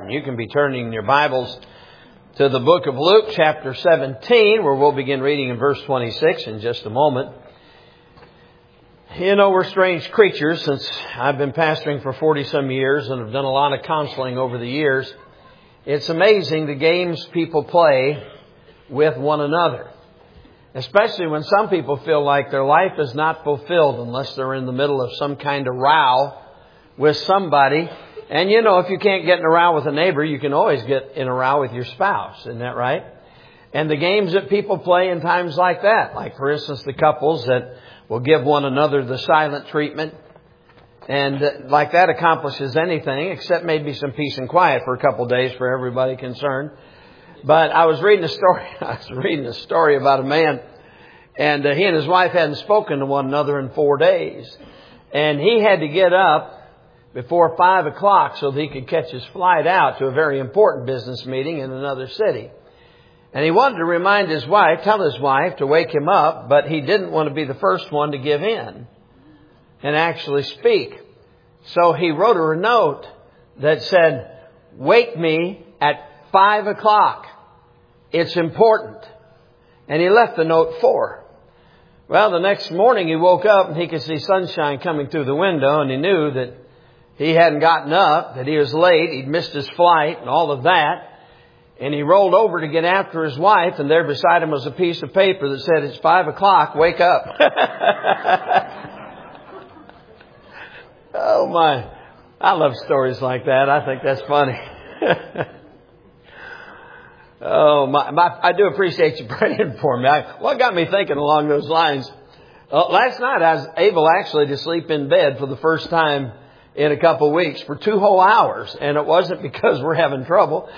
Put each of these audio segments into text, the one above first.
You can be turning your Bibles to the book of Luke, chapter 17, where we'll begin reading in verse 26 in just a moment. You know, we're strange creatures since I've been pastoring for 40-some years and have done a lot of counseling over the years. It's amazing the games people play with one another, especially when some people feel like their life is not fulfilled unless they're in the middle of some kind of row with somebody. And you know, if you can't get in a row with a neighbor, you can always get in a row with your spouse. Isn't that right? And the games that people play in times like that, like for instance, the couples that will give one another the silent treatment. And like that accomplishes anything except maybe some peace and quiet for a couple of days for everybody concerned. But I was reading a story about a man, and he and his wife hadn't spoken to one another in 4 days. And he had to get up before 5 o'clock so that he could catch his flight out to a very important business meeting in another city. And he wanted to tell his wife to wake him up, but he didn't want to be the first one to give in and actually speak. So he wrote her a note that said, "Wake me at 5 o'clock. It's important." And he left the note for her. Well, the next morning he woke up and he could see sunshine coming through the window, and he knew that he hadn't gotten up, that he was late, he'd missed his flight and all of that. And he rolled over to get after his wife, and there beside him was a piece of paper that said, "It's 5 o'clock, wake up." Oh my, I love stories like that. I think that's funny. I do appreciate you praying for me. What got me thinking along those lines? Last night I was able actually to sleep in bed for the first time in a couple of weeks for 2 whole hours. And it wasn't because we're having trouble.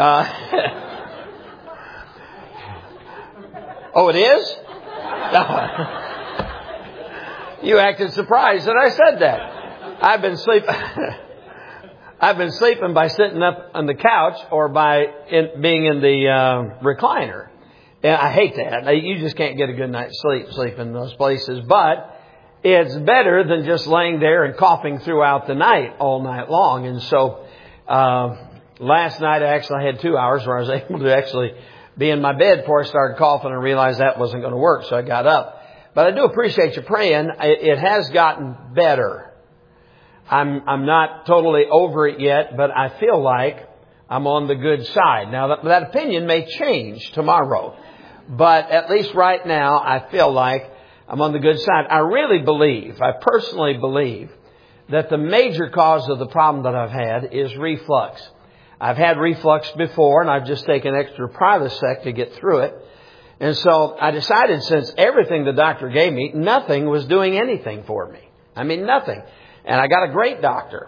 Oh, it is? You acted surprised that I said that. I've been sleeping by sitting up on the couch or by being in the recliner. And I hate that. You just can't get a good night's sleep in those places. But it's better than just laying there and coughing throughout the night all night long. And so last night I actually had 2 hours where I was able to actually be in my bed before I started coughing and realized that wasn't going to work. So I got up. But I do appreciate you praying. It has gotten better. I'm not totally over it yet, but I feel like I'm on the good side. Now, that opinion may change tomorrow, but at least right now, I feel like I'm on the good side. I personally believe that the major cause of the problem that I've had is reflux. I've had reflux before, and I've just taken extra Prilosec to get through it. And so I decided, since everything the doctor gave me, nothing was doing anything for me. I mean, nothing. And I got a great doctor.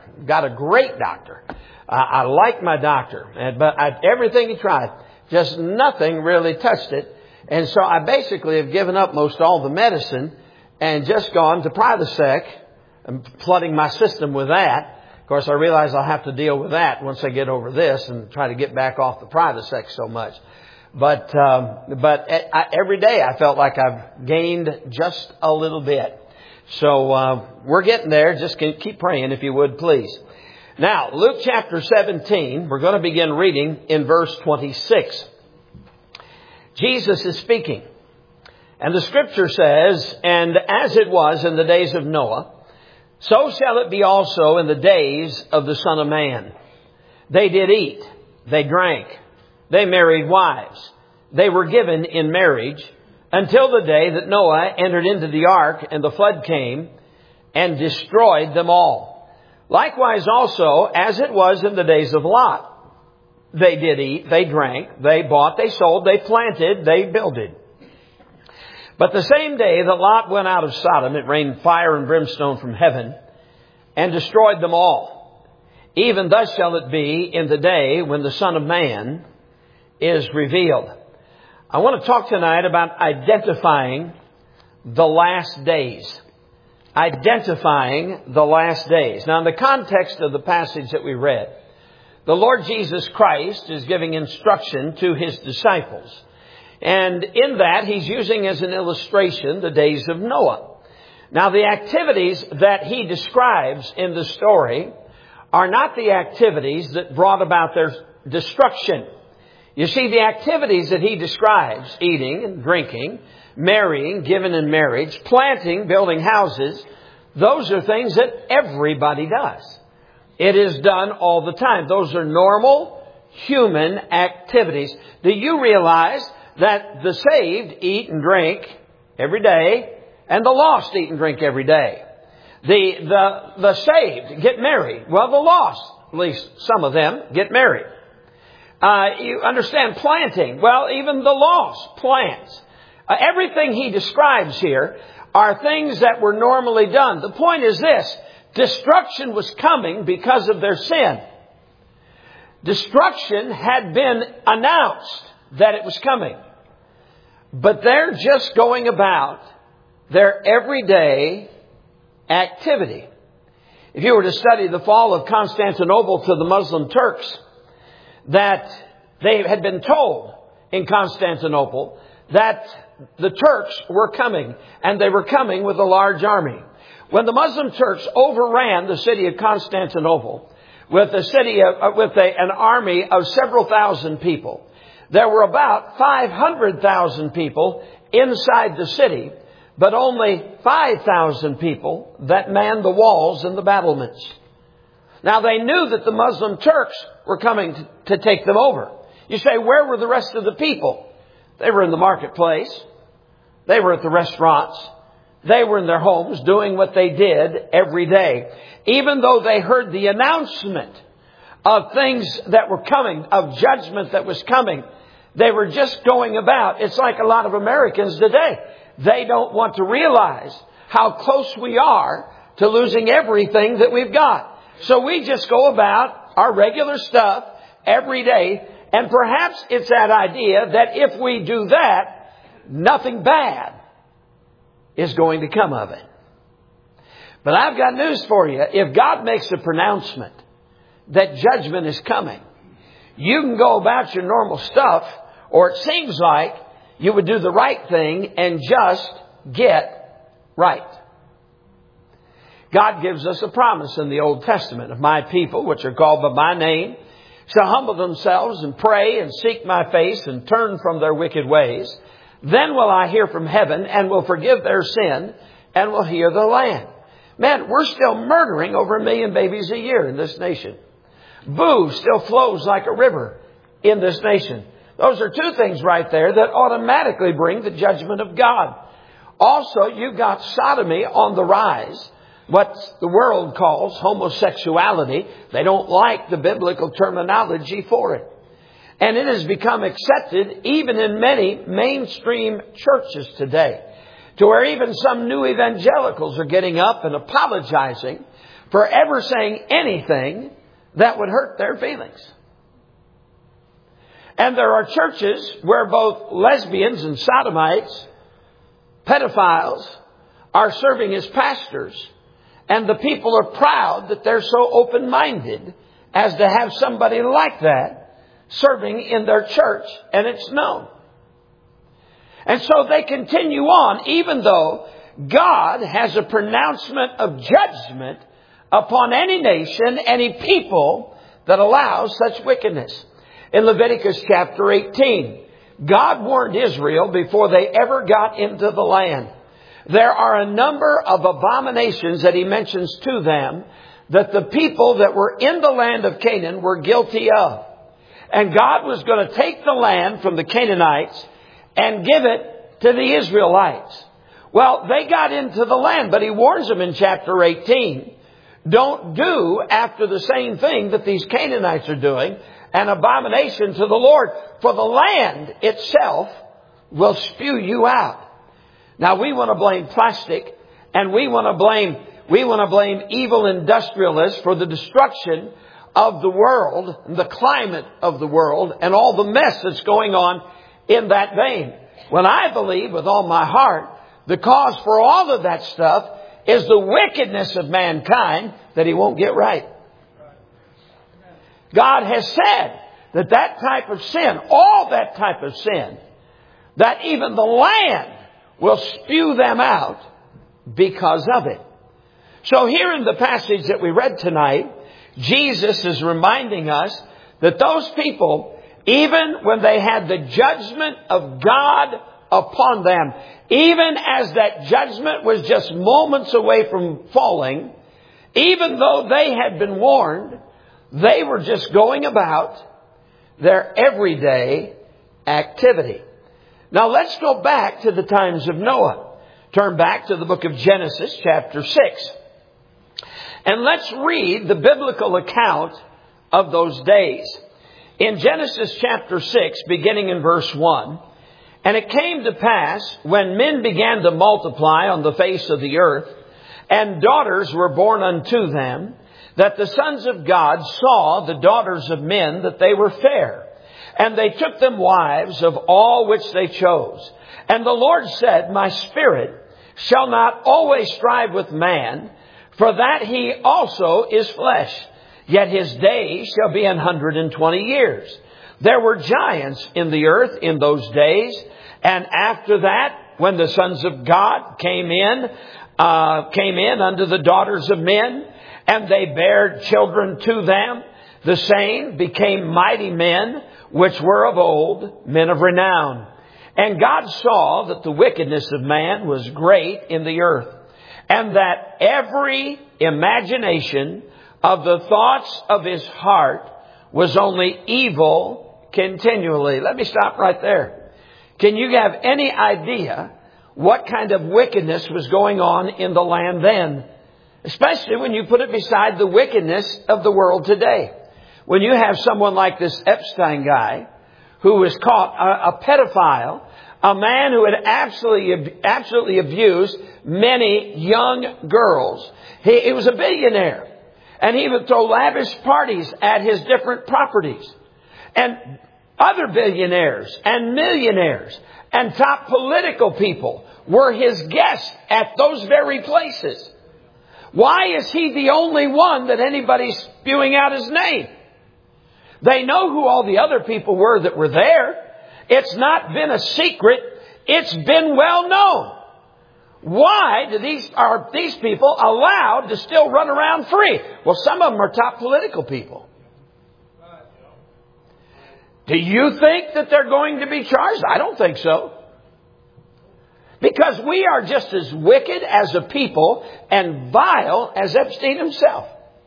I like my doctor. But everything he tried, just nothing really touched it. And so I basically have given up most all the medicine and just gone to Prilosec and flooding my system with that. Of course, I realize I'll have to deal with that once I get over this and try to get back off the Prilosec so much. But every day I felt like I've gained just a little bit. So we're getting there. Just keep praying if you would, please. Now, Luke chapter 17, we're going to begin reading in verse 26. Jesus is speaking. And the scripture says, "And as it was in the days of Noah, so shall it be also in the days of the Son of Man. They did eat, they drank, they married wives, they were given in marriage, until the day that Noah entered into the ark, and the flood came and destroyed them all. Likewise also, as it was in the days of Lot. They did eat, they drank, they bought, they sold, they planted, they builded. But the same day that Lot went out of Sodom, it rained fire and brimstone from heaven and destroyed them all. Even thus shall it be in the day when the Son of Man is revealed." I want to talk tonight about identifying the last days. Identifying the last days. Now, in the context of the passage that we read, the Lord Jesus Christ is giving instruction to His disciples. And in that, He's using as an illustration the days of Noah. Now, the activities that He describes in the story are not the activities that brought about their destruction. You see, the activities that he describes, eating and drinking, marrying, giving in marriage, planting, building houses, those are things that everybody does. It is done all the time. Those are normal human activities. Do you realize that the saved eat and drink every day and the lost eat and drink every day? The saved get married. Well, the lost, at least some of them, get married. You understand planting. Well, even the lost plants. Everything he describes here are things that were normally done. The point is this: destruction was coming because of their sin. Destruction had been announced that it was coming. But they're just going about their everyday activity. If you were to study the fall of Constantinople to the Muslim Turks, that they had been told in Constantinople that the Turks were coming, and they were coming with a large army. When the Muslim Turks overran the city of Constantinople with an army of several thousand people, there were about 500,000 people inside the city, but only 5,000 people that manned the walls and the battlements. Now, they knew that the Muslim Turks were coming to take them over. You say, where were the rest of the people? They were in the marketplace. They were at the restaurants. They were in their homes doing what they did every day. Even though they heard the announcement of things that were coming, of judgment that was coming, they were just going about. It's like a lot of Americans today. They don't want to realize how close we are to losing everything that we've got. So we just go about our regular stuff every day. And perhaps it's that idea that if we do that, nothing bad is going to come of it. But I've got news for you. If God makes a pronouncement that judgment is coming, you can go about your normal stuff, or it seems like you would do the right thing and just get right. God gives us a promise in the Old Testament: of my people, which are called by my name, shall humble themselves and pray and seek my face and turn from their wicked ways. Then will I hear from heaven and will forgive their sin and will heal the land. Man, we're still murdering over 1 million babies a year in this nation. Booze still flows like a river in this nation. Those are two things right there that automatically bring the judgment of God. Also, you've got sodomy on the rise. What the world calls homosexuality. They don't like the biblical terminology for it. And it has become accepted even in many mainstream churches today, to where even some new evangelicals are getting up and apologizing for ever saying anything that would hurt their feelings. And there are churches where both lesbians and sodomites, pedophiles, are serving as pastors. And the people are proud that they're so open-minded as to have somebody like that serving in their church, and it's known. And so they continue on, even though God has a pronouncement of judgment upon any nation, any people that allows such wickedness. In Leviticus chapter 18, God warned Israel before they ever got into the land. There are a number of abominations that he mentions to them that the people that were in the land of Canaan were guilty of. And God was going to take the land from the Canaanites and give it to the Israelites. Well, they got into the land, but he warns them in chapter 18, don't do after the same thing that these Canaanites are doing, an abomination to the Lord, for the land itself will spew you out. Now, we want to blame plastic, and we want to blame evil industrialists for the destruction of the world, the climate of the world, and all the mess that's going on in that vein. When I believe with all my heart, the cause for all of that stuff is the wickedness of mankind that he won't get right. God has said that type of sin, all that type of sin, that even the land will spew them out because of it. So here in the passage that we read tonight, Jesus is reminding us that those people, even when they had the judgment of God upon them, even as that judgment was just moments away from falling, even though they had been warned, they were just going about their everyday activity. Now let's go back to the times of Noah. Turn back to the book of Genesis, chapter 6. And let's read the biblical account of those days. In Genesis chapter 6, beginning in verse 1, "And it came to pass, when men began to multiply on the face of the earth, and daughters were born unto them, that the sons of God saw the daughters of men, that they were fair. And they took them wives of all which they chose. And the Lord said, My spirit shall not always strive with man, for that he also is flesh. Yet his days shall be 120 years. There were giants in the earth in those days. And after that, when the sons of God came in unto the daughters of men, and they bare children to them, the same became mighty men, which were of old, men of renown. And God saw that the wickedness of man was great in the earth, and that every imagination of the thoughts of his heart was only evil continually." Let me stop right there. Can you have any idea what kind of wickedness was going on in the land then? Especially when you put it beside the wickedness of the world today. When you have someone like this Epstein guy, who was caught a pedophile, a man who had absolutely abused many young girls. He was a billionaire. And he would throw lavish parties at his different properties. And other billionaires and millionaires and top political people were his guests at those very places. Why is he the only one that anybody's spewing out his name? They know who all the other people were that were there. It's not been a secret. It's been well known. Why are these people allowed to still run around free? Well, some of them are top political people. Do you think that they're going to be charged? I don't think so. Because we are just as wicked as a people and vile as Epstein himself.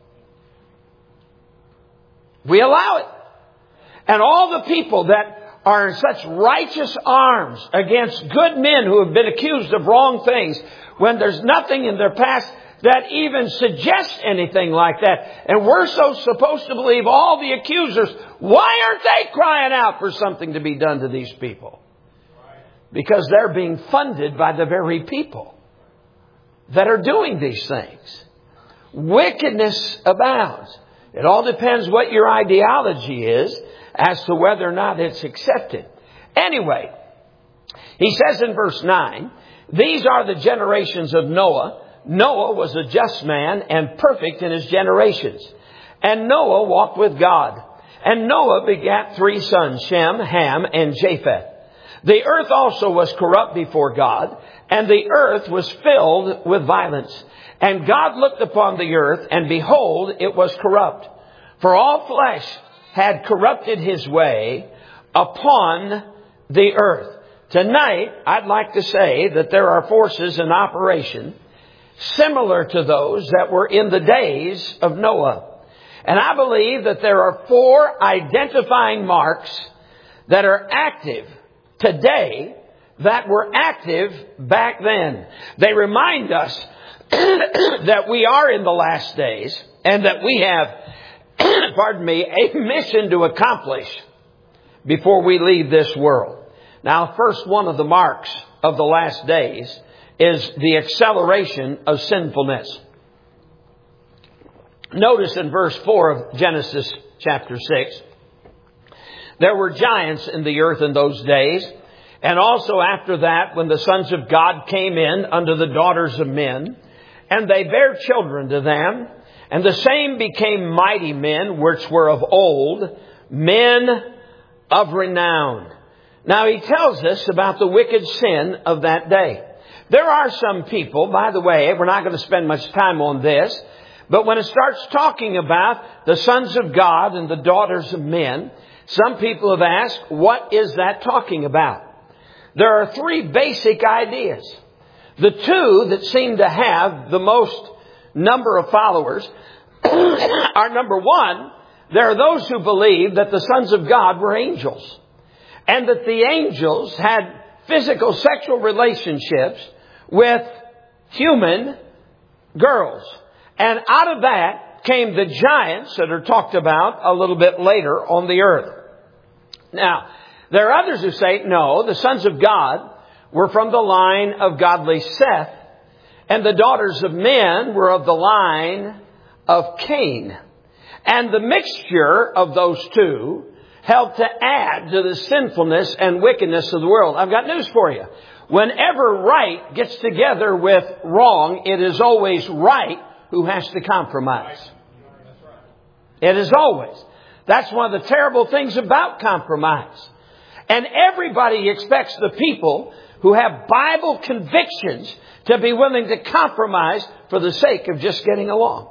We allow it. And all the people that are in such righteous arms against good men who have been accused of wrong things, when there's nothing in their past that even suggests anything like that. And we're so supposed to believe all the accusers. Why aren't they crying out for something to be done to these people? Because they're being funded by the very people that are doing these things. Wickedness abounds. It all depends what your ideology is as to whether or not it's accepted. Anyway, he says in verse 9, "These are the generations of Noah. Noah was a just man and perfect in his generations. And Noah walked with God. And Noah begat 3 sons, Shem, Ham, and Japheth. The earth also was corrupt before God, and the earth was filled with violence. And God looked upon the earth, and behold, it was corrupt. For all flesh had corrupted his way upon the earth." Tonight, I'd like to say that there are forces in operation similar to those that were in the days of Noah. And I believe that there are 4 identifying marks that are active today that were active back then. They remind us that we are in the last days and that we have, a mission to accomplish before we leave this world. Now, first one of the marks of the last days is the acceleration of sinfulness. Notice in verse 4 of Genesis chapter 6, "There were giants in the earth in those days, and also after that, when the sons of God came in unto the daughters of men, and they bare children to them, and the same became mighty men, which were of old, men of renown." Now he tells us about the wicked sin of that day. There are some people, by the way, we're not going to spend much time on this, But when it starts talking about the sons of God and the daughters of men, some people have asked, what is that talking about? There are three basic ideas. The two that seem to have the most number of followers are, number one, there are those who believe that the sons of God were angels, and that the angels had physical sexual relationships with human girls. And out of that came the giants that are talked about a little bit later on the earth. Now, there are others who say, no, the sons of God were from the line of godly Seth, and the daughters of men were of the line of Cain. And the mixture of those two helped to add to the sinfulness and wickedness of the world. I've got news for you. Whenever right gets together with wrong, it is always right who has to compromise. It is always. That's one of the terrible things about compromise. And everybody expects the people who have Bible convictions to be willing to compromise for the sake of just getting along.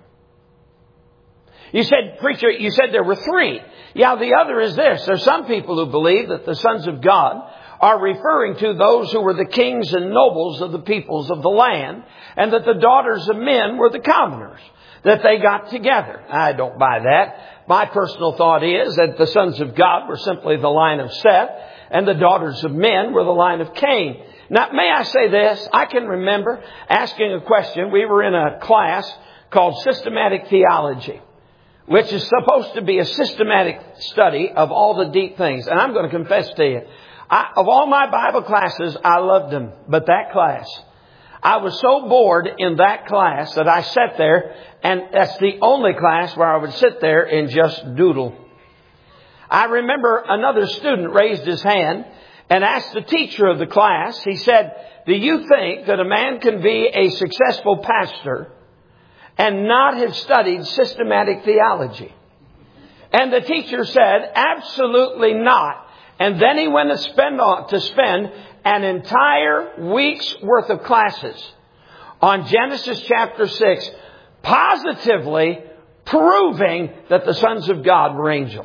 You said, preacher, you said there were three. Yeah, the other is this. There's some people who believe that the sons of God are referring to those who were the kings and nobles of the peoples of the land, and that the daughters of men were the commoners, that they got together. I don't buy that. My personal thought is that the sons of God were simply the line of Seth, and the daughters of men were the line of Cain. Now, may I say this? I can remember asking a question. We were in a class called Systematic Theology, which is supposed to be a systematic study of all the deep things. And I'm going to confess to you, of all my Bible classes, I loved them. But that class, I was so bored in that class that I sat there, and that's the only class where I would sit there and just doodle. I remember another student raised his hand and asked the teacher of the class, he said, do you think that a man can be a successful pastor and not have studied systematic theology? And the teacher said, absolutely not. And then he went to spend an entire week's worth of classes on Genesis chapter 6, positively proving that the sons of God were angels.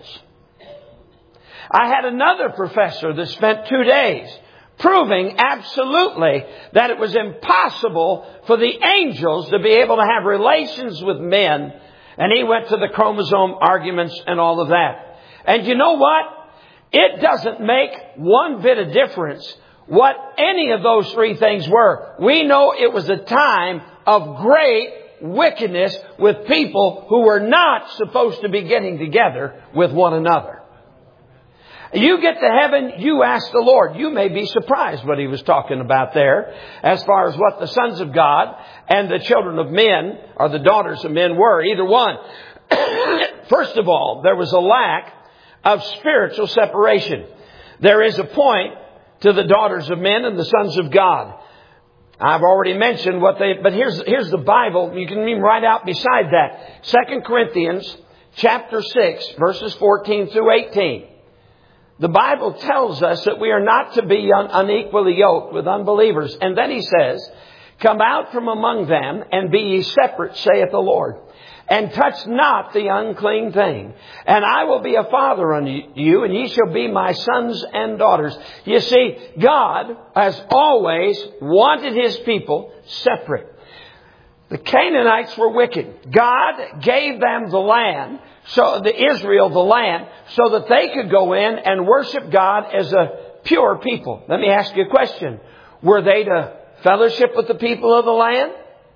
I had another professor that spent 2 days proving absolutely that it was impossible for the angels to be able to have relations with men. And he went to the chromosome arguments and all of that. And you know what? It doesn't make one bit of difference what any of those three things were. We know it was a time of great wickedness with people who were not supposed to be getting together with one another. You get to heaven, you ask the Lord. You may be surprised what he was talking about there as far as what the sons of God and the children of men or the daughters of men were, either one. First of all, there was a lack of spiritual separation. There is a point to the daughters of men and the sons of God. I've already mentioned but here's the Bible. You can even write out beside that. 2 Corinthians chapter 6, verses 14 through 18. The Bible tells us that we are not to be unequally yoked with unbelievers. And then he says, come out from among them and be ye separate, saith the Lord. And touch not the unclean thing. And I will be a father unto you, and ye shall be my sons and daughters. You see, God has always wanted his people separate. The Canaanites were wicked. God gave them the land, Israel the land, so that they could go in and worship God as a pure people. Let me ask you a question. Were they to fellowship with the people of the land?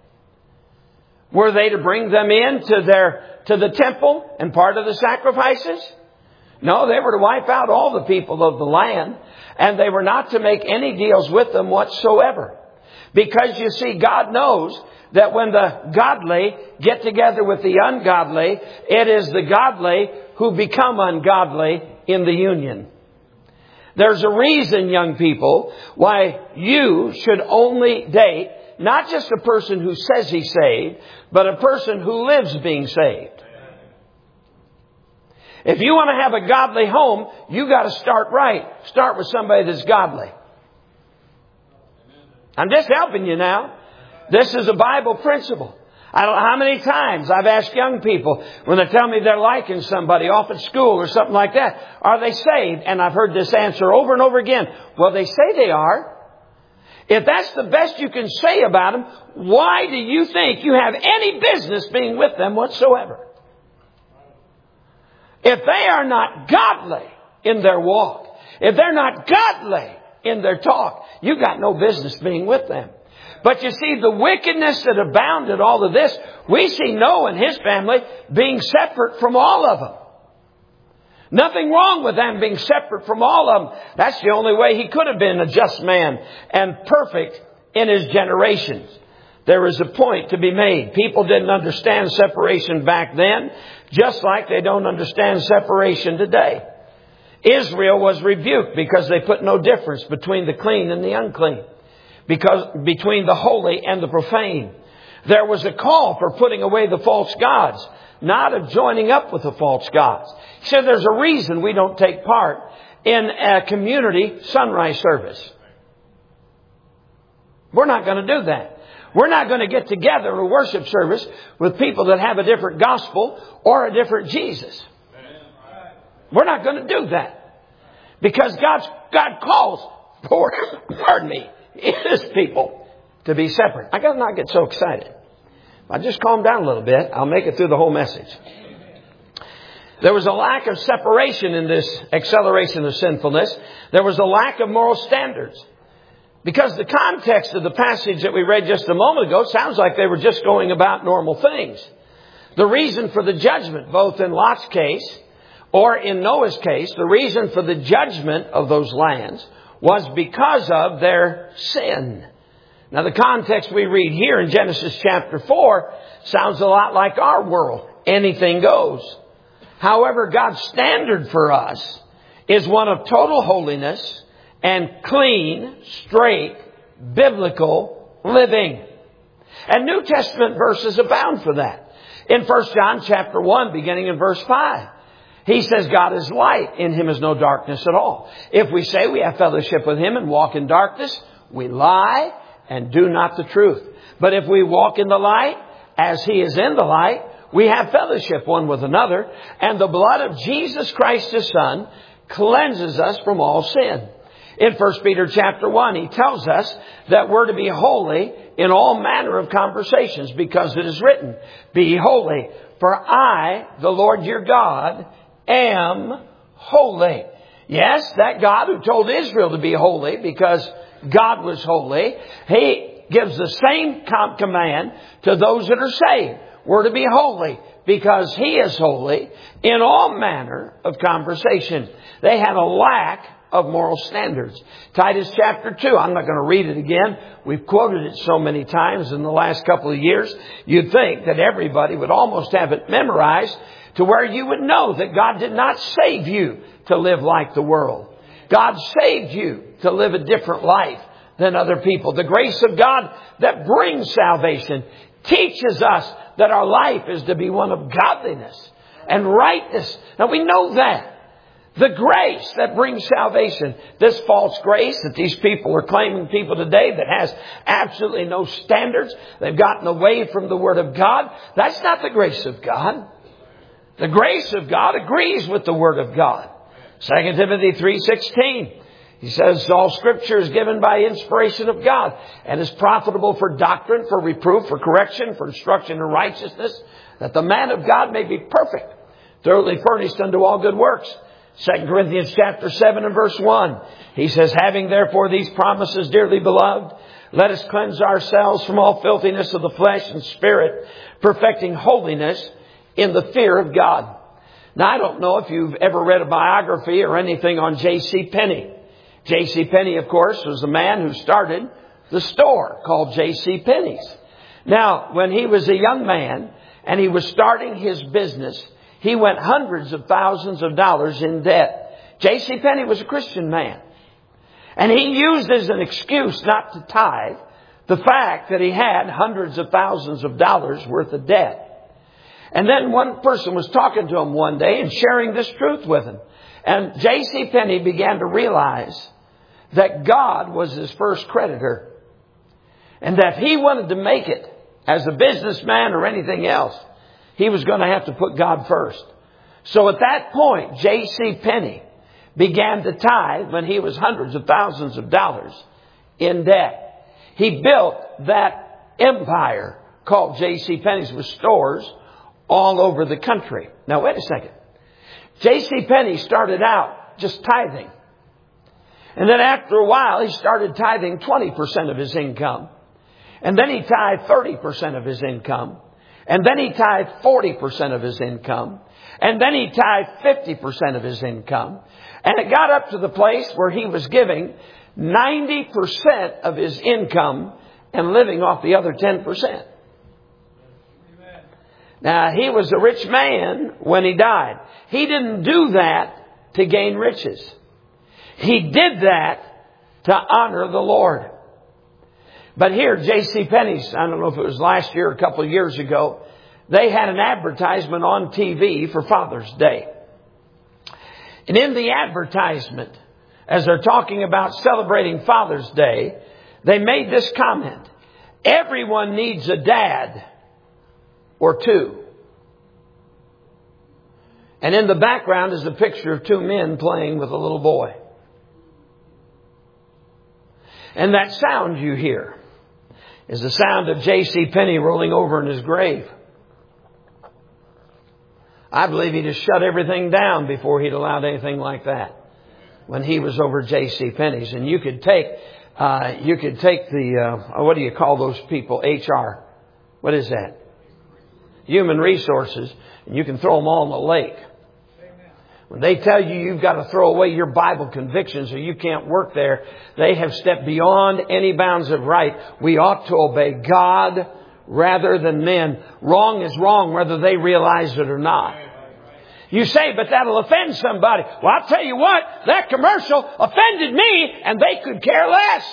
Were they to bring them in to the temple and part of the sacrifices? No, they were to wipe out all the people of the land, and they were not to make any deals with them whatsoever. Because you see, God knows that when the godly get together with the ungodly, it is the godly who become ungodly in the union. There's a reason, young people, why you should only date not just a person who says he's saved, but a person who lives being saved. If you want to have a godly home, you got to start right. Start with somebody that's godly. I'm just helping you now. This is a Bible principle. I don't know how many times I've asked young people when they tell me they're liking somebody off at school or something like that, are they saved? And I've heard this answer over and over again. Well, they say they are. If that's the best you can say about them, why do you think you have any business being with them whatsoever? If they are not godly in their walk, if they're not godly in their talk, you've got no business being with them. But you see, the wickedness that abounded all of this, we see Noah and his family being separate from all of them. Nothing wrong with them being separate from all of them. That's the only way he could have been a just man and perfect in his generations. There is a point to be made. People didn't understand separation back then, just like they don't understand separation today. Israel was rebuked because they put no difference between the clean and the unclean. Because between the holy and the profane. There was a call for putting away the false gods, not of joining up with the false gods. He said there's a reason we don't take part in a community sunrise service. We're not going to do that. We're not going to get together a worship service with people that have a different gospel or a different Jesus. We're not going to do that. Because God calls for, His people to be separate. I got to not get so excited. If I just calm down a little bit, I'll make it through the whole message. There was a lack of separation in this acceleration of sinfulness. There was a lack of moral standards. Because the context of the passage that we read just a moment ago sounds like they were just going about normal things. The reason for the judgment, both in Lot's case or in Noah's case, the reason for the judgment of those lands was because of their sin. Now, the context we read here in Genesis chapter 4 sounds a lot like our world. Anything goes. However, God's standard for us is one of total holiness and clean, straight, biblical living. And New Testament verses abound for that. In 1 John chapter 1, beginning in verse 5, he says God is light. In Him is no darkness at all. If we say we have fellowship with Him and walk in darkness, we lie and do not the truth. But if we walk in the light, as He is in the light, we have fellowship one with another. And the blood of Jesus Christ, His Son, cleanses us from all sin. In 1 Peter chapter 1, he tells us that we're to be holy in all manner of conversations, because it is written, be holy, for I, the Lord your God, am holy. Yes, that God who told Israel to be holy because God was holy, He gives the same command to those that are saved. We're to be holy because He is holy in all manner of conversation. They had a lack of moral standards. Titus chapter 2, I'm not going to read it again. We've quoted it so many times in the last couple of years. You'd think that everybody would almost have it memorized to where you would know that God did not save you to live like the world. God saved you to live a different life than other people. The grace of God that brings salvation teaches us that our life is to be one of godliness and rightness. Now we know that. The grace that brings salvation, this false grace that these people are claiming people today that has absolutely no standards, they've gotten away from the Word of God. That's not the grace of God. The grace of God agrees with the Word of God. 2 Timothy 3:16. He says, all Scripture is given by inspiration of God and is profitable for doctrine, for reproof, for correction, for instruction in righteousness, that the man of God may be perfect, thoroughly furnished unto all good works. 2 Corinthians chapter 7 and verse 1. He says, having therefore these promises, dearly beloved, let us cleanse ourselves from all filthiness of the flesh and spirit, perfecting holiness in the fear of God. Now, I don't know if you've ever read a biography or anything on J.C. Penney. J.C. Penney, of course, was the man who started the store called J.C. Penney's. Now, when he was a young man and he was starting his business, he went hundreds of thousands of dollars in debt. J.C. Penney was a Christian man. And he used as an excuse not to tithe the fact that he had hundreds of thousands of dollars worth of debt. And then one person was talking to him one day and sharing this truth with him. And J.C. Penney began to realize that God was his first creditor. And that if he wanted to make it as a businessman or anything else. He was going to have to put God first. So at that point, J.C. Penney began to tithe when he was hundreds of thousands of dollars in debt. He built that empire called J.C. Penney's with stores all over the country. Now, wait a second. J.C. Penney started out just tithing. And then after a while, he started tithing 20% of his income. And then he tithed 30% of his income. And then he tithed 40% of his income. And then he tithed 50% of his income. And it got up to the place where he was giving 90% of his income and living off the other 10%. Now, he was a rich man when he died. He didn't do that to gain riches. He did that to honor the Lord. But here, J.C. Penney's, I don't know if it was last year or a couple of years ago, they had an advertisement on TV for Father's Day. And in the advertisement, as they're talking about celebrating Father's Day, they made this comment: everyone needs a dad or two. And in the background is a picture of two men playing with a little boy. And that sound you hear is the sound of J.C. Penney rolling over in his grave. I believe he just shut everything down before he'd allowed anything like that when he was over J.C. Penney's. And you could take the, what do you call those people? HR. What is that? Human resources. And you can throw them all in the lake. When they tell you you've got to throw away your Bible convictions or you can't work there, they have stepped beyond any bounds of right. We ought to obey God rather than men. Wrong is wrong whether they realize it or not. You say, but that'll offend somebody. Well, I'll tell you what, that commercial offended me and they could care less.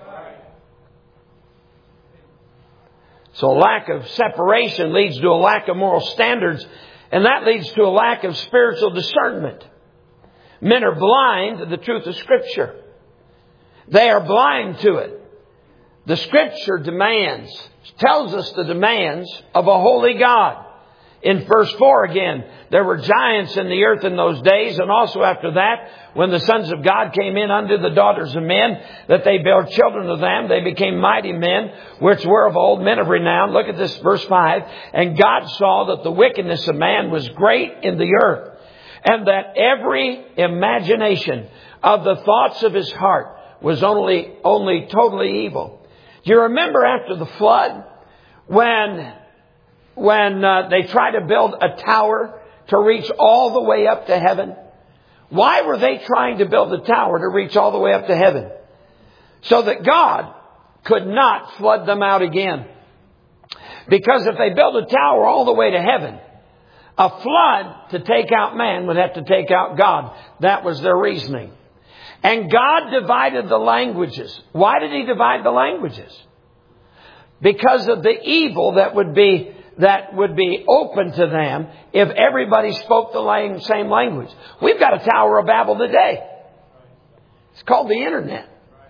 So a lack of separation leads to a lack of moral standards. And that leads to a lack of spiritual discernment. Men are blind to the truth of Scripture. They are blind to it. The Scripture tells us the demands of a holy God. In verse 4 again, there were giants in the earth in those days, and also after that, when the sons of God came in unto the daughters of men, that they bare children of them, they became mighty men, which were of old, men of renown. Look at this, verse 5. And God saw that the wickedness of man was great in the earth, and that every imagination of the thoughts of his heart was only totally evil. Do you remember after the flood, when they tried to build a tower to reach all the way up to heaven? Why were they trying to build a tower to reach all the way up to heaven? So that God could not flood them out again. Because if they built a tower all the way to heaven, a flood to take out man would have to take out God. That was their reasoning. And God divided the languages. Why did He divide the languages? Because of the evil that would be open to them if everybody spoke the same language. We've got a Tower of Babel today. It's called the Internet.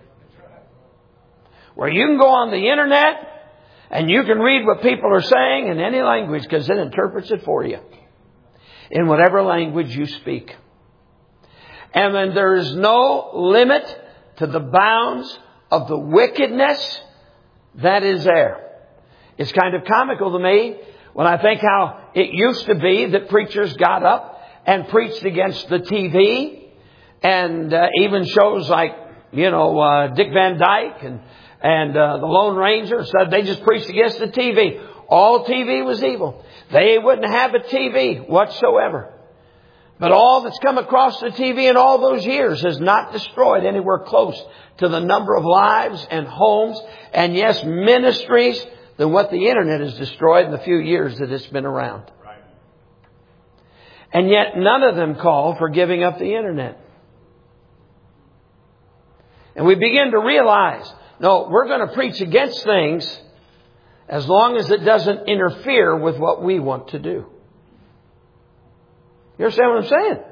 Where you can go on the Internet and you can read what people are saying in any language because it interprets it for you in whatever language you speak. And then there is no limit to the bounds of the wickedness that is there. It's kind of comical to me when I think how it used to be that preachers got up and preached against the TV and even shows like, Dick Van Dyke and the Lone Ranger said they just preached against the TV. All TV was evil. They wouldn't have a TV whatsoever. But all that's come across the TV in all those years has not destroyed anywhere close to the number of lives and homes and, yes, ministries than what the Internet has destroyed in the few years that it's been around. Right. And yet none of them call for giving up the Internet. And we begin to realize, no, we're going to preach against things as long as it doesn't interfere with what we want to do. You understand what I'm saying?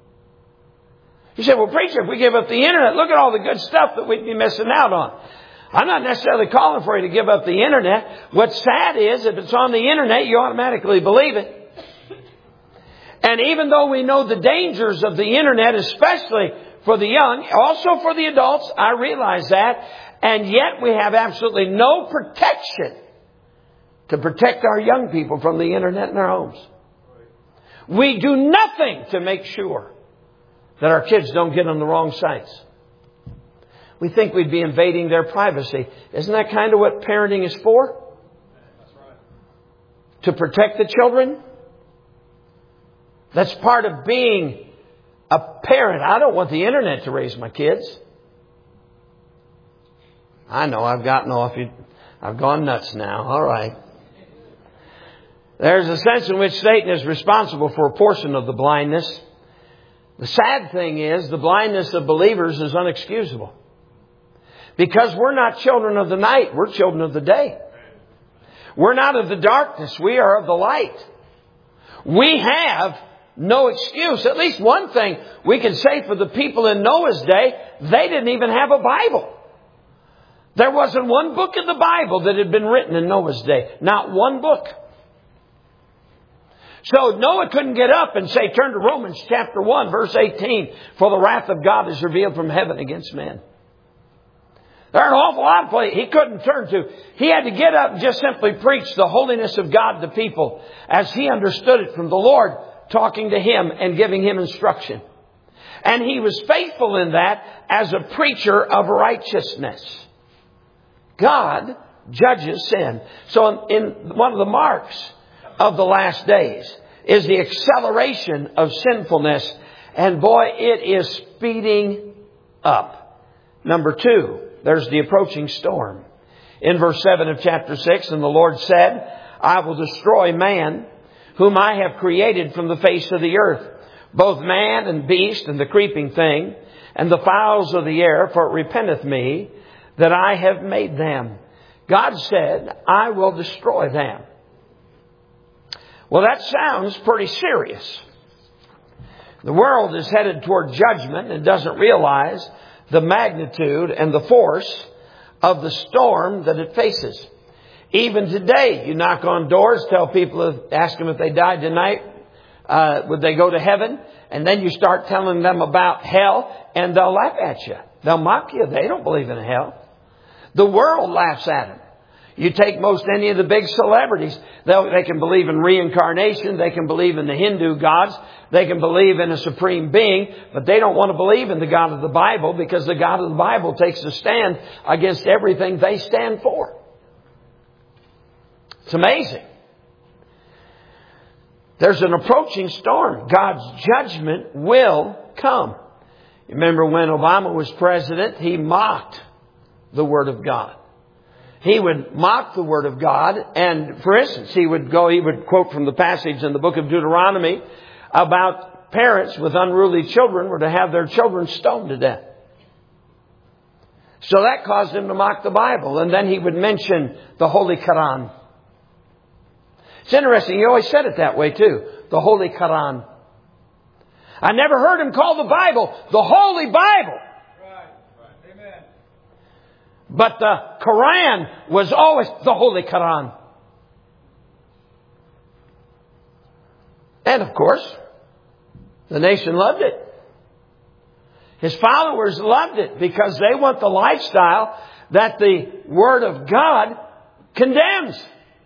You say, well, preacher, if we give up the Internet, look at all the good stuff that we'd be missing out on. I'm not necessarily calling for you to give up the internet. What's sad is if it's on the internet, you automatically believe it. And even though we know the dangers of the internet, especially for the young, also for the adults, I realize that. And yet we have absolutely no protection to protect our young people from the internet in our homes. We do nothing to make sure that our kids don't get on the wrong sites. We think we'd be invading their privacy. Isn't that kind of what parenting is for? That's right. To protect the children? That's part of being a parent. I don't want the internet to raise my kids. I know I've gotten off. I've gone nuts now. All right. There's a sense in which Satan is responsible for a portion of the blindness. The sad thing is the blindness of believers is unexcusable. Because we're not children of the night. We're children of the day. We're not of the darkness. We are of the light. We have no excuse. At least one thing we can say for the people in Noah's day, they didn't even have a Bible. There wasn't one book in the Bible that had been written in Noah's day. Not one book. So Noah couldn't get up and say, turn to Romans chapter 1, verse 18, for the wrath of God is revealed from heaven against men. There are an awful lot of places he couldn't turn to. He had to get up and just simply preach the holiness of God to people as he understood it from the Lord, talking to him and giving him instruction. And he was faithful in that as a preacher of righteousness. God judges sin. So in one of the marks of the last days is the acceleration of sinfulness. And boy, it is speeding up. Number 2, there's the approaching storm. In verse 7 of chapter 6, and the Lord said, I will destroy man, whom I have created from the face of the earth, both man and beast and the creeping thing, and the fowls of the air, for it repenteth me that I have made them. God said, I will destroy them. Well, that sounds pretty serious. The world is headed toward judgment and doesn't realize the magnitude and the force of the storm that it faces. Even today, you knock on doors, tell people, ask them if they died tonight, would they go to heaven? And then you start telling them about hell, and they'll laugh at you. They'll mock you. They don't believe in hell. The world laughs at them. You take most any of the big celebrities, they can believe in reincarnation. They can believe in the Hindu gods. They can believe in a supreme being, but they don't want to believe in the God of the Bible because the God of the Bible takes a stand against everything they stand for. It's amazing. There's an approaching storm. God's judgment will come. You remember when Obama was president, he mocked the Word of God. He would mock the Word of God. And for instance, he would quote from the passage in the book of Deuteronomy about parents with unruly children were to have their children stoned to death. So that caused him to mock the Bible. And then he would mention the Holy Quran. It's interesting. He always said it that way too. The Holy Quran. I never heard him call the Bible the Holy Bible. But the Quran was always the Holy Quran. And of course, the nation loved it. His followers loved it because they want the lifestyle that the Word of God condemns.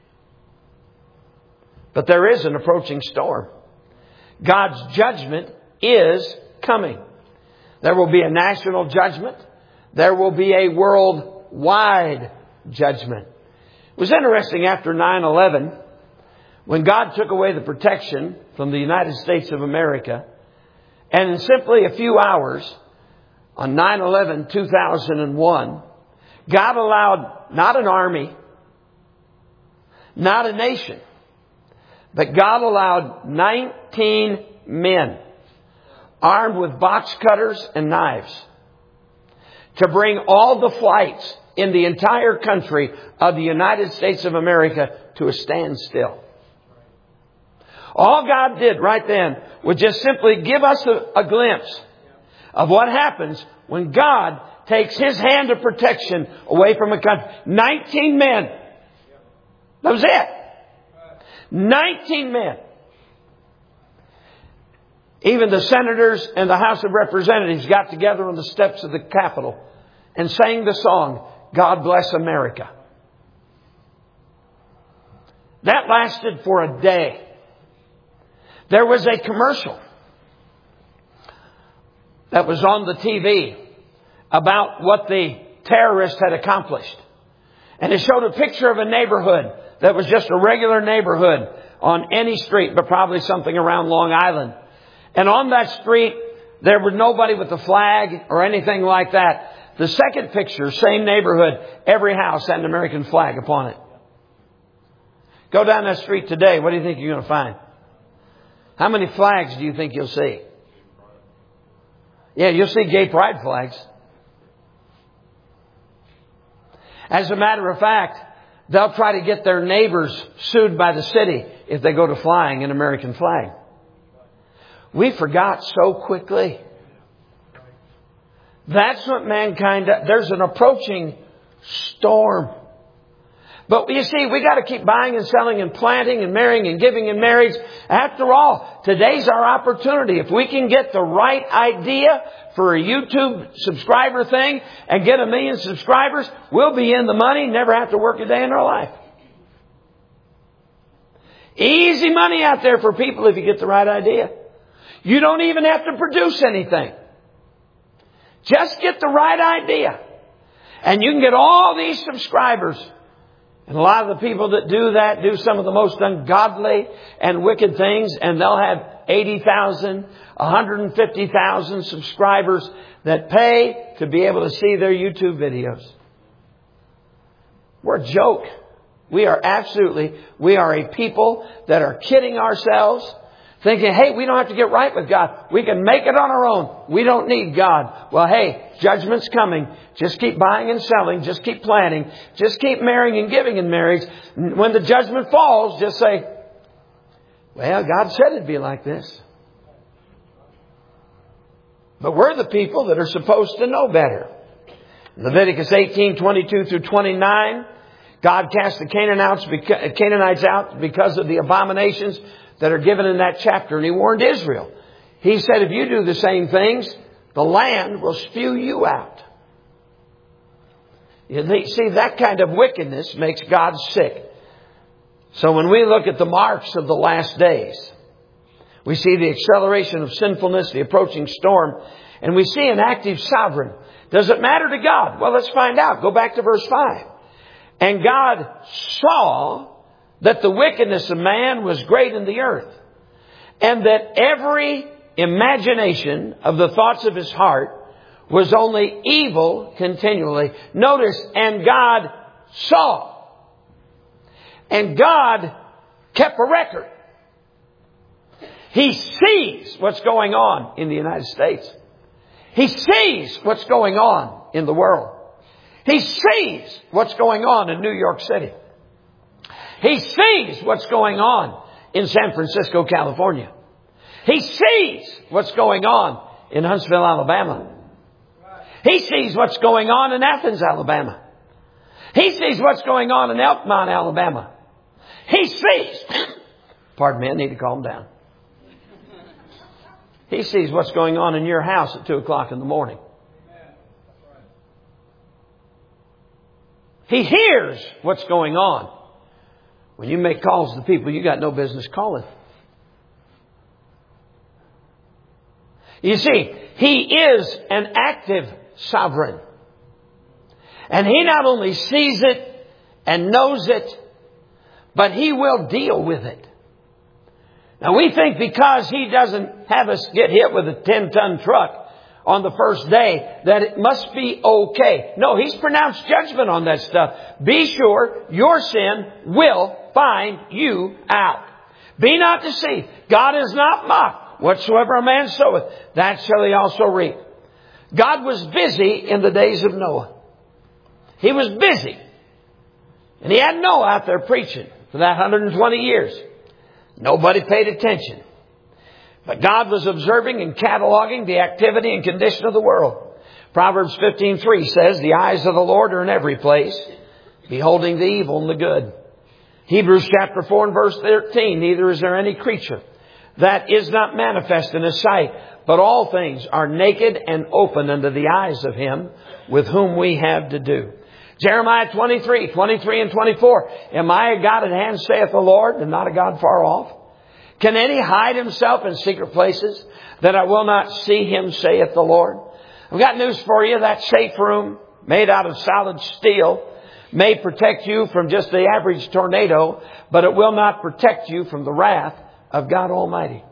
But there is an approaching storm. God's judgment is coming. There will be a national judgment. There will be a worldwide judgment. It was interesting after 9/11, when God took away the protection from the United States of America, and in simply a few hours, on 9/11/2001, God allowed not an army, not a nation, but God allowed 19 men armed with box cutters and knives to bring all the flights in the entire country of the United States of America to a standstill. All God did right then was just simply give us a glimpse of what happens when God takes His hand of protection away from a country. 19 men. That was it. 19 men. Even the senators and the House of Representatives got together on the steps of the Capitol and sang the song, God Bless America. That lasted for a day. There was a commercial that was on the TV about what the terrorists had accomplished. And it showed a picture of a neighborhood that was just a regular neighborhood on any street, but probably something around Long Island. And on that street, there was nobody with a flag or anything like that. The second picture, same neighborhood, every house had an American flag upon it. Go down that street today, what do you think you're going to find? How many flags do you think you'll see? Yeah, you'll see gay pride flags. As a matter of fact, they'll try to get their neighbors sued by the city if they go to flying an American flag. We forgot so quickly. That's what mankind does. There's an approaching storm. But you see, we got to keep buying and selling and planting and marrying and giving in marriage. After all, today's our opportunity. If we can get the right idea for a YouTube subscriber thing and get 1 million subscribers, we'll be in the money, never have to work a day in our life. Easy money out there for people if you get the right idea. You don't even have to produce anything. Just get the right idea. And you can get all these subscribers. And a lot of the people that do that do some of the most ungodly and wicked things. And they'll have 80,000, 150,000 subscribers that pay to be able to see their YouTube videos. We're a joke. We are a people that are kidding ourselves. Thinking, hey, we don't have to get right with God. We can make it on our own. We don't need God. Well, hey, judgment's coming. Just keep buying and selling. Just keep planting. Just keep marrying and giving in marriage. When the judgment falls, just say, well, God said it'd be like this. But we're the people that are supposed to know better. Leviticus 18:22 through 29, God cast the Canaanites out because of the abominations that are given in that chapter. And He warned Israel. He said, if you do the same things, the land will spew you out. You see, that kind of wickedness makes God sick. So when we look at the marks of the last days, we see the acceleration of sinfulness, the approaching storm, and we see an active sovereign. Does it matter to God? Well, let's find out. Go back to verse 5. And God saw that the wickedness of man was great in the earth, and that every imagination of the thoughts of his heart was only evil continually. Notice, and God saw. And God kept a record. He sees what's going on in the United States. He sees what's going on in the world. He sees what's going on in New York City. He sees what's going on in San Francisco, California. He sees what's going on in Huntsville, Alabama. He sees what's going on in Athens, Alabama. He sees what's going on in Elkmont, Alabama. He sees, pardon me, I need to calm down. He sees what's going on in your house at 2 o'clock in the morning. He hears what's going on when you make calls to people you got no business calling. You see, He is an active sovereign. And He not only sees it and knows it, but He will deal with it. Now we think because He doesn't have us get hit with a 10-ton truck on the first day that it must be okay. No, He's pronounced judgment on that stuff. Be sure your sin will find you out. Be not deceived. God is not mocked. Whatsoever a man soweth, that shall he also reap. God was busy in the days of Noah. He was busy. And He had Noah out there preaching for that 120 years. Nobody paid attention. But God was observing and cataloging the activity and condition of the world. Proverbs 15:3 says, the eyes of the Lord are in every place, beholding the evil and the good. Hebrews chapter 4 and verse 13, neither is there any creature that is not manifest in His sight, but all things are naked and open unto the eyes of Him with whom we have to do. Jeremiah 23 and 24, am I a God at hand, saith the Lord, and not a God far off? Can any hide himself in secret places that I will not see him, saith the Lord? I've got news for you. That safe room made out of solid steel may protect you from just the average tornado, but it will not protect you from the wrath of God Almighty.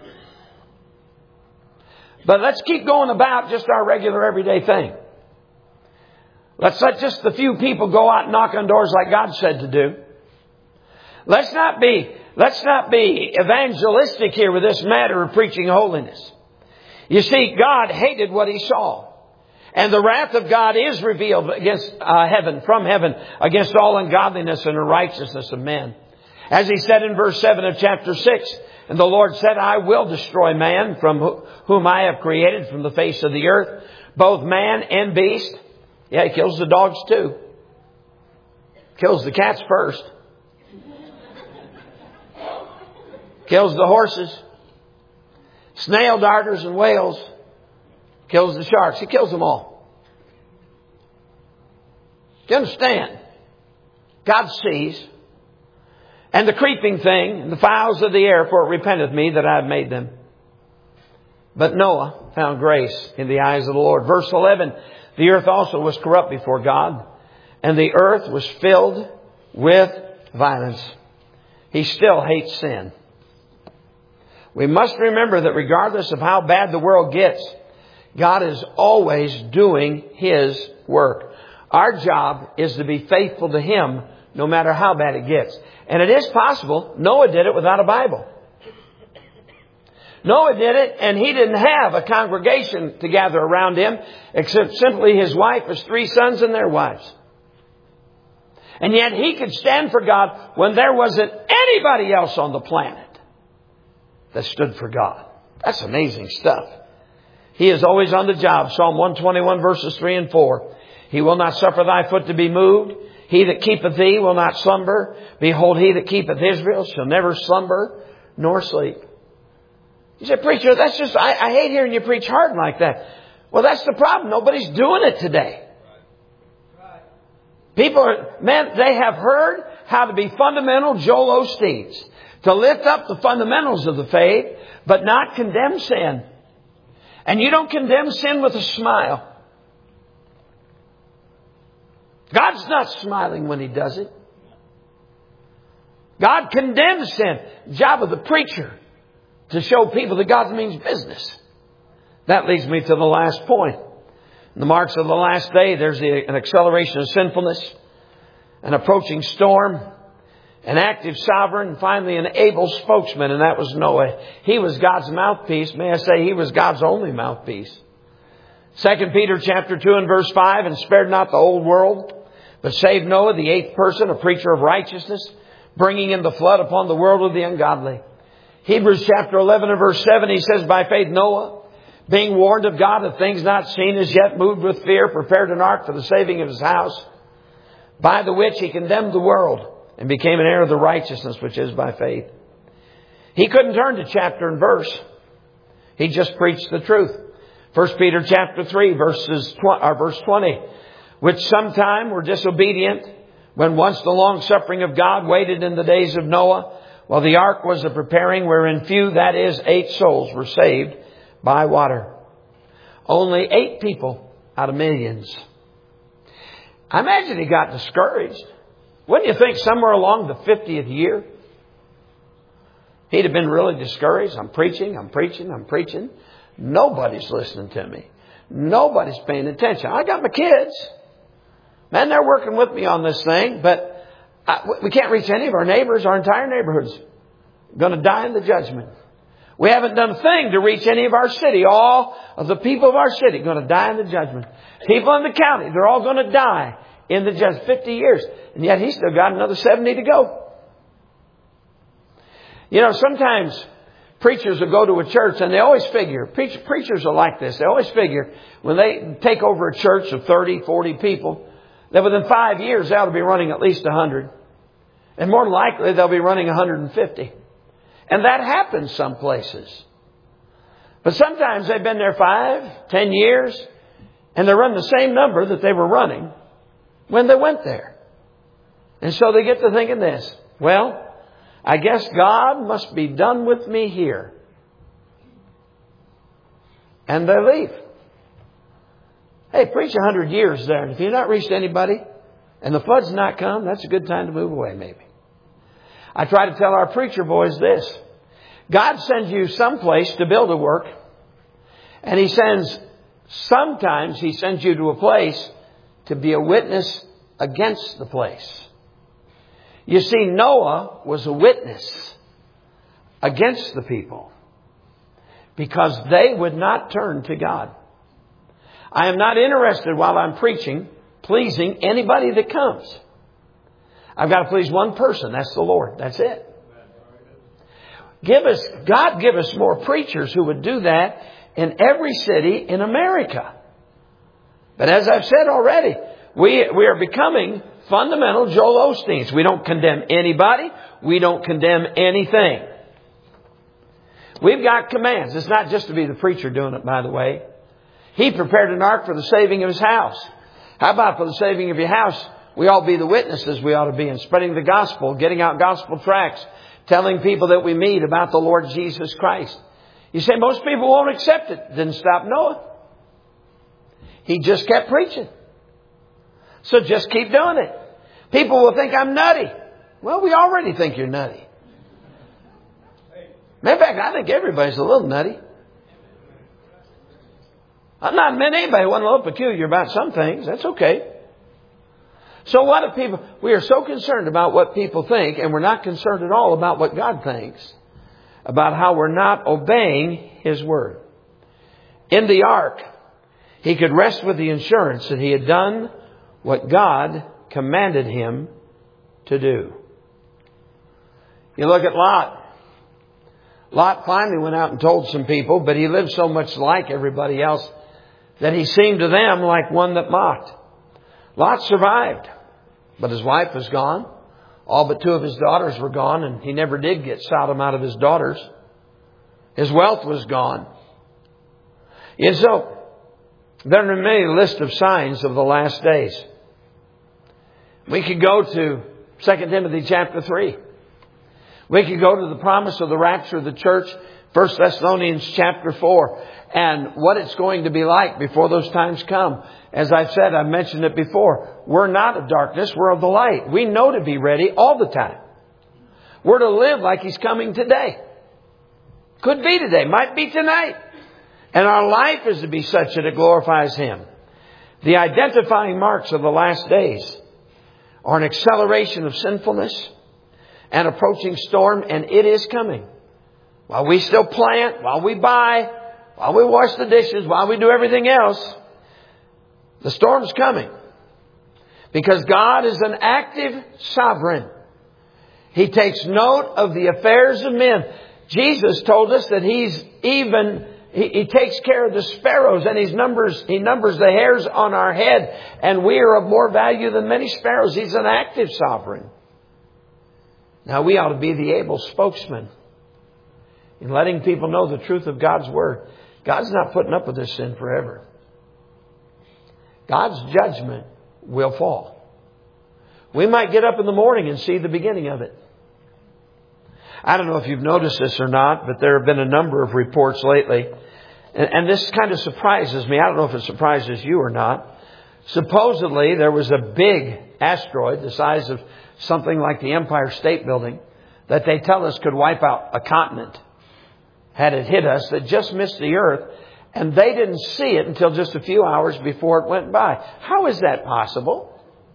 But let's keep going about just our regular everyday thing. Let's let just the few people go out and knock on doors like God said to do. Let's not be evangelistic here with this matter of preaching holiness. You see, God hated what He saw. And the wrath of God is revealed against from heaven, against all ungodliness and unrighteousness of men. As He said in verse 7 of chapter 6, and the Lord said, I will destroy man from whom I have created from the face of the earth, both man and beast. Yeah, He kills the dogs too. Kills the cats first. Kills the horses. Snail darters and whales. Kills the sharks. He kills them all. Do you understand? God sees. And the creeping thing, and the fowls of the air, for it repenteth me that I have made them. But Noah found grace in the eyes of the Lord. Verse 11, the earth also was corrupt before God, and the earth was filled with violence. He still hates sin. We must remember that regardless of how bad the world gets, God is always doing His work. Our job is to be faithful to Him no matter how bad it gets. And it is possible. Noah did it without a Bible. Noah did it, and he didn't have a congregation to gather around him, except simply his wife, his 3 sons, and their wives. And yet he could stand for God when there wasn't anybody else on the planet that stood for God. That's amazing stuff. He is always on the job. Psalm 121 verses 3 and 4. He will not suffer thy foot to be moved. He that keepeth thee will not slumber. Behold, he that keepeth Israel shall never slumber nor sleep. You say, preacher, that's just, I hate hearing you preach hard like that. Well, that's the problem. Nobody's doing it today. People they have heard how to be fundamental Joel Osteens. To lift up the fundamentals of the faith, but not condemn sin. And you don't condemn sin with a smile. God's not smiling when He does it. God condemns sin. Job of the preacher to show people that God means business. That leads me to the last point. In the marks of the last day, there's an acceleration of sinfulness, an approaching storm, an active sovereign, and finally an able spokesman, and that was Noah. He was God's mouthpiece. May I say, he was God's only mouthpiece. 2 Peter chapter 2 and verse 5, and spared not the old world, but saved Noah, the 8th person, a preacher of righteousness, bringing in the flood upon the world of the ungodly. Hebrews chapter 11 and verse 7, he says, by faith Noah, being warned of God of things not seen as yet, moved with fear, prepared an ark for the saving of his house, by the which he condemned the world, and became an heir of the righteousness which is by faith. He couldn't turn to chapter and verse. He just preached the truth. 1 Peter chapter 3 verse 20. Which sometime were disobedient, when once the long suffering of God waited in the days of Noah, while the ark was a preparing, wherein few, that is, 8 souls, were saved by water. Only 8 people out of millions. I imagine he got discouraged. Wouldn't you think somewhere along the 50th year, he'd have been really discouraged? I'm preaching. Nobody's listening to me. Nobody's paying attention. I got my kids. Man, they're working with me on this thing, but we can't reach any of our neighbors. Our entire neighborhood's going to die in the judgment. We haven't done a thing to reach any of our city. All of the people of our city are going to die in the judgment. People in the county, they're all going to die in the judgment. 50 years. And yet he's still got another 70 to go. You know, sometimes preachers will go to a church and they always figure, preachers are like this, they always figure when they take over a church of 30, 40 people, that within 5 years they ought to be running at least 100. And more than likely they'll be running 150. And that happens some places. But sometimes they've been there 5, 10 years, and they run the same number that they were running when they went there. And so they get to thinking this, well, I guess God must be done with me here. And they leave. Hey, preach 100 years there, and if you've not reached anybody, and the flood's not come, that's a good time to move away, maybe. I try to tell our preacher boys this. God sends you someplace to build a work, and sometimes He sends you to a place to be a witness against the place. You see, Noah was a witness against the people because they would not turn to God. I am not interested while I'm preaching, pleasing anybody that comes. I've got to please one person. That's the Lord. That's it. God give us more preachers who would do that in every city in America. But as I've said already, we are becoming fundamental Joel Osteens. We don't condemn anybody. We don't condemn anything. We've got commands. It's not just to be the preacher doing it, by the way. He prepared an ark for the saving of His house. How about for the saving of your house? We all be the witnesses we ought to be in spreading the gospel, getting out gospel tracts, telling people that we meet about the Lord Jesus Christ. You say most people won't accept it. Didn't stop Noah. He just kept preaching. So just keep doing it. People will think I'm nutty. Well, we already think you're nutty. Matter of fact, I think everybody's a little nutty. I've not met anybody who wasn't a little peculiar about some things. That's okay. So what if people... We are so concerned about what people think, and we're not concerned at all about what God thinks, about how we're not obeying His word. In the ark, he could rest with the assurance that he had done what God commanded him to do. You look at Lot. Lot finally went out and told some people, but he lived so much like everybody else that he seemed to them like one that mocked. Lot survived, but his wife was gone. All but 2 of his daughters were gone, and he never did get Sodom out of his daughters. His wealth was gone. And so, there are many lists of signs of the last days. We could go to 2 Timothy chapter 3. We could go to the promise of the rapture of the church, 1 Thessalonians chapter 4, and what it's going to be like before those times come. As I've said, I've mentioned it before, we're not of darkness, we're of the light. We know to be ready all the time. We're to live like He's coming today. Could be today, might be tonight. And our life is to be such that it glorifies Him. The identifying marks of the last days are an acceleration of sinfulness, an approaching storm, and it is coming. While we still plant, while we buy, while we wash the dishes, while we do everything else, the storm's coming. Because God is an active sovereign. He takes note of the affairs of men. Jesus told us that He takes care of the sparrows, and He numbers the hairs on our head, and we are of more value than many sparrows. He's an active sovereign. Now we ought to be the able spokesman in letting people know the truth of God's Word. God's not putting up with this sin forever. God's judgment will fall. We might get up in the morning and see the beginning of it. I don't know if you've noticed this or not, but there have been a number of reports lately. And this kind of surprises me. I don't know if it surprises you or not. Supposedly, there was a big asteroid the size of something like the Empire State Building that they tell us could wipe out a continent had it hit us, that just missed the earth. And they didn't see it until just a few hours before it went by. How is that possible?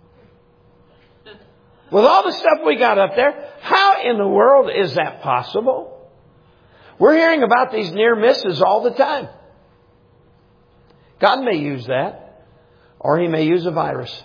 With all the stuff we got up there, how in the world is that possible? We're hearing about these near misses all the time. God may use that, or He may use a virus.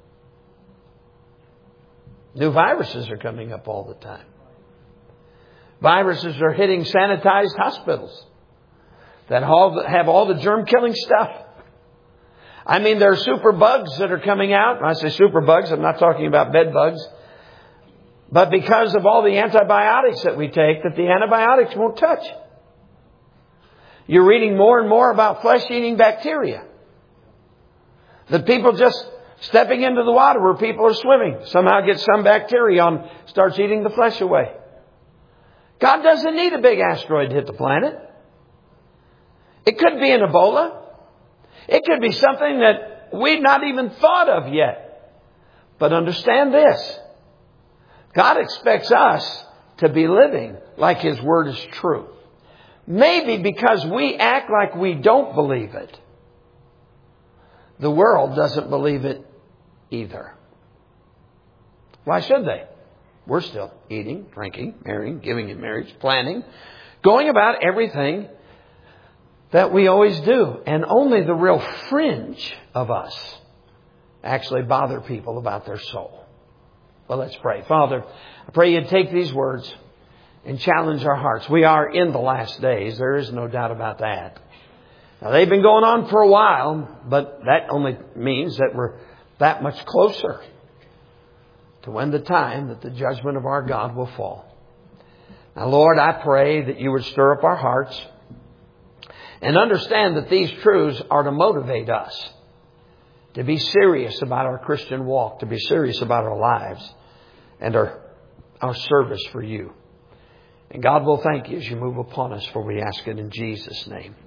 New viruses are coming up all the time. Viruses are hitting sanitized hospitals that have all the germ-killing stuff. I mean, there are super bugs that are coming out. When I say super bugs, I'm not talking about bed bugs. But because of all the antibiotics that we take, that the antibiotics won't touch. You're reading more and more about flesh-eating bacteria. That people just stepping into the water where people are swimming somehow get some bacteria on, starts eating the flesh away. God doesn't need a big asteroid to hit the planet. It could be an Ebola. It could be something that we've not even thought of yet. But understand this. God expects us to be living like His Word is true. Maybe because we act like we don't believe it, the world doesn't believe it either. Why should they? We're still eating, drinking, marrying, giving in marriage, planning, going about everything that we always do. And only the real fringe of us actually bother people about their soul. Well, let's pray. Father, I pray You'd take these words and challenge our hearts. We are in the last days. There is no doubt about that. Now, they've been going on for a while, but that only means that we're that much closer to when the time that the judgment of our God will fall. Now, Lord, I pray that You would stir up our hearts and understand that these truths are to motivate us to be serious about our Christian walk, to be serious about our lives and our service for You. And God will thank You as You move upon us, for we ask it in Jesus' name.